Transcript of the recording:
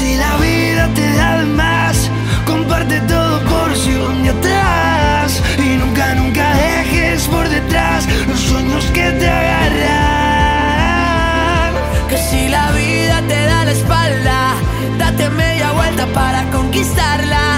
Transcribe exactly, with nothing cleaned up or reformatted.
si la vida te da de más, comparte todo por si un día te vas. Y nunca, nunca dejes por detrás los sueños que te agarran. Que si la vida te da la espalda, date media vuelta para conquistarla.